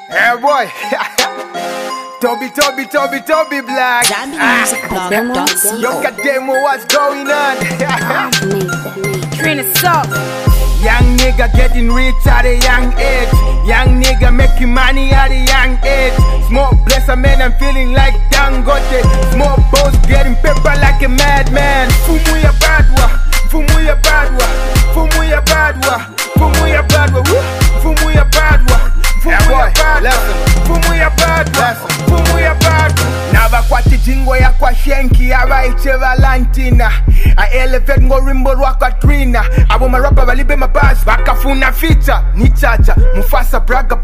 Hey boy. Toby Black. Look at them, what's going on? Trina Salt. Young nigga getting rich at a young age. Young nigga making money at a young age. Smoke bless a man, I'm feeling like Dangote. Smoke boss getting paper like a madman. Fumu ya badwa, fumu ya badwa, fumu ya badwa, fumu ya badwa, fumu ya badwa, fumu ya badwa, fumu ya badwa, fumu ya badwa. Nava kwa tijingo ya kwa shenki ya raiche Valentina. I elevate ngo rimbo rwa kwa Trina. Abo marapa balibe mabas bakafuna feature. Ni chacha, Mufasa braga.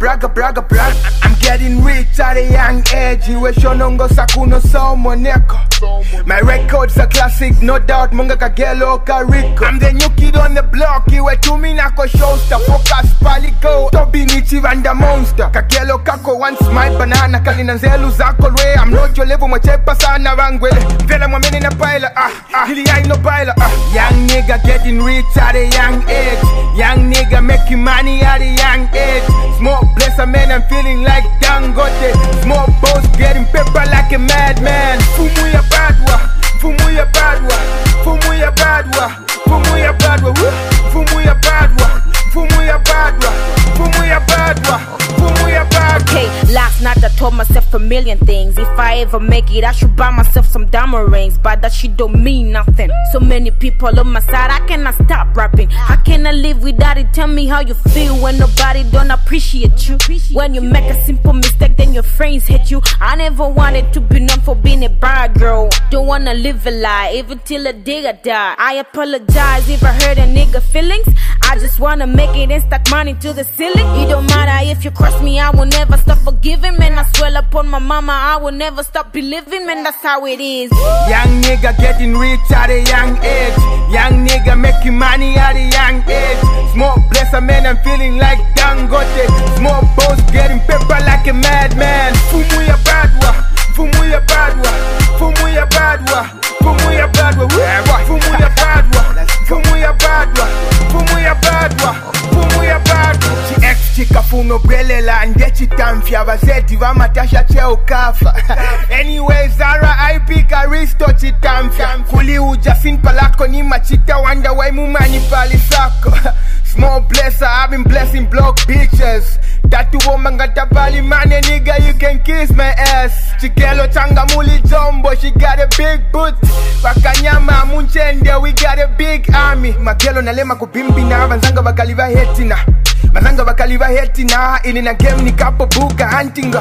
I'm getting rich at a young age. Iwe shonongo sakuno somo neko. My records are classic, no doubt. Munga kagelo kariko. I'm the new kid on the block. Iwe tumi nako showsta. Focus pali go. Tobi nichi vanda monster. Kagelo kako once my banana. Kalina nzelu zako lwe. I'm not your level machepa sana vangwele. Vela mwamini na paila. Hili I no baila. Young nigga getting rich at a young age. Young nigga making money at a young age. Smoke bless a man, I'm feeling like Dangote. Smoke boss getting paper like a madman. Fumu ya badwa, fumu ya badwa, fumu ya badwa, fumu ya badwa, fumu ya badwa, fumu ya badwa, fumu ya badwa, fumu ya badwa. Okay, last night I told myself a million things. If I ever make it, I should buy myself some diamond rings. But that shit don't mean nothing. So many people on my side, I cannot stop rapping. How can I live without it? Tell me how you feel when nobody don't appreciate you. When you make a simple mistake, then your friends hate you. I never wanted to be known for being a bad girl. Don't wanna live a lie, even till the day I die. I apologize if I hurt a nigga feelings. I just wanna make it and stack money to the ceiling. It don't matter if you cross me, I will never stop forgiving. Man, I swear upon my mama, I will never stop believing. Man, that's how it is. Young nigga getting rich at a young age. Young nigga making money at a young age. Smoke bless a man, I'm feeling like Dangote. Smoke boss getting paper like a madman. Fumu ya badwa, fumu ya badwa, fumu ya badwa, fumu ya badwa, fumu ya badwa, fumu ya badwa, fumu ya badwa, fumu ya badwa. Chi ex chika funo brelela ndechi tamfia vazeti va matasha cheo kafa. Anyway Zara IP Karisto chitamfia. Kuli uja sin palako ni machita wanda wai mumani pali sako. Small blesser, I've been blessing block bitches. Tatu woman got a bali man, nigga, you can kiss my ass. Chikelo changa muli jumbo, she got a big boot. Wakanyama munchende, we got a big army. Magelo na lema kubimbi na vanzanga bakaliva hetina. Mazanga bakaliva hetina. Ini na game ni kapo buka huntinga.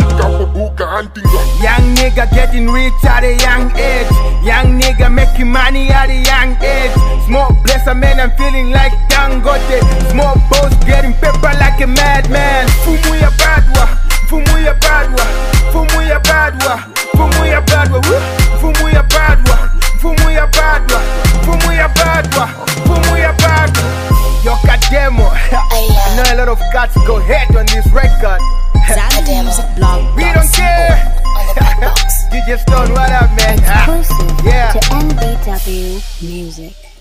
Young nigga getting rich at a young age. Young nigga making money at a young age. Smoke bless a man, I'm feeling like Dangote. Smoke boss getting paper like a madman. Fumu ya badwa, fumu ya badwa, fumu ya badwa, fumu ya badwa, fumu ya badwa, fumu ya badwa, fumu ya badwa, fumu ya badwa. Yoka demo. I know a lot of cats go head on this record. We don't care. DJ Stone, what up, man? Exclusive Yeah. to NBW Music.